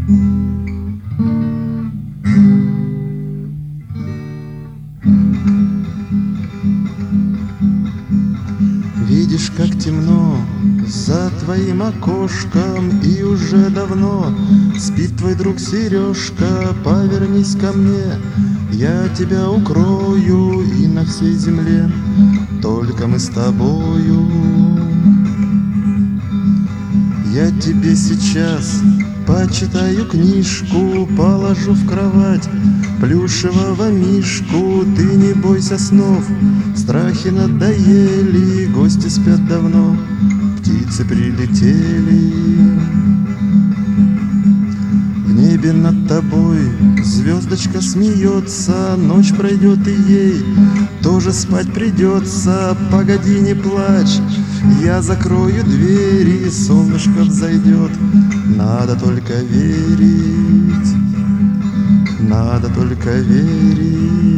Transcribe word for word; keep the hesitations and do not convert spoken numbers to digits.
Видишь, как темно за твоим окошком, и уже давно спит твой друг Сережка. Повернись ко мне, я тебя укрою, и на всей земле только мы с тобою. Я тебе сейчас почитаю книжку, положу в кровать плюшевого мишку. Ты не бойся снов, страхи надоели, гости спят давно, птицы прилетели. В небе над тобой звездочка смеется, ночь пройдет и ей тоже спать придется. Погоди, не плачь, я закрою двери, солнышко взойдет, надо только верить, надо только верить.